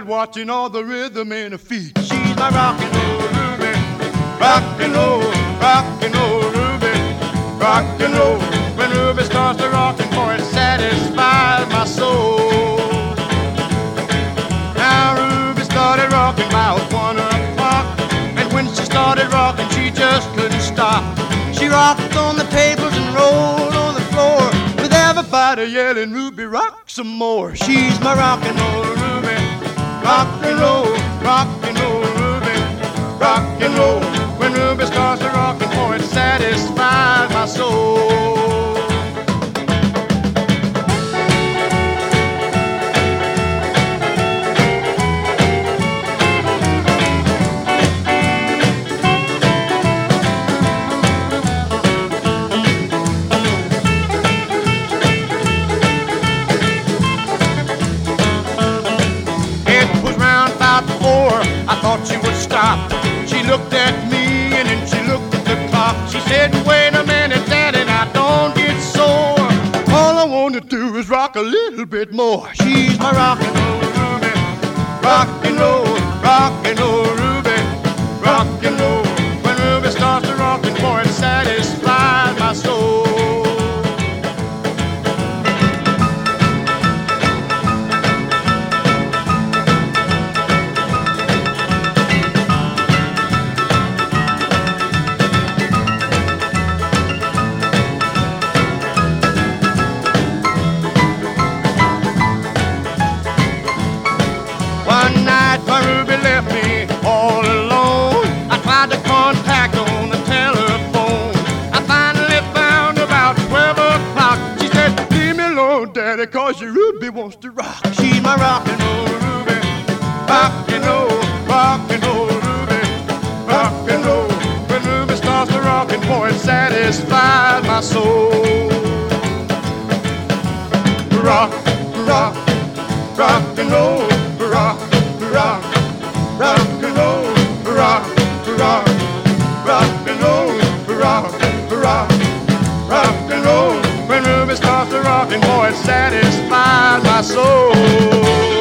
watching all the rhythm in her feet. She's my rock and roll Ruby, rock and roll Ruby, rock and roll. When Ruby starts to rockin', boy, it satisfies my soul. Now Ruby started rocking about 1 o'clock, and when she started rocking, she just couldn't stop. She rocked on the tables and rolled on the floor, with everybody yelling, Ruby, rock some more. She's my rock and roll Ruby, rock and roll Ruby, rock and roll. When Ruby starts to rockin', boy, it satisfies my soul. I thought she would stop. She looked at me and then she looked at the clock. She said, wait a minute, Daddy, now don't get sore. All I want to do is rock a little bit more. She's my rock and roll Ruby, rock and roll Ruby, rock and roll. When Ruby starts to rockin', boy, it satisfies my soul. One night my Ruby left me all alone. I tried to contact on the telephone. I finally found about 12 o'clock. She said, leave me alone, Daddy, cause your Ruby wants to rock. She's my rock and roll Ruby, rock and roll Ruby, rock and roll. When Ruby starts to rockin', boy, it satisfies my soul. Rock, rock, rock and roll. Rock, rock, rock and roll, rock, rock, rock and roll, rock, rock, rock and roll. When Ruby starts to rockin', boy, it satisfies my soul.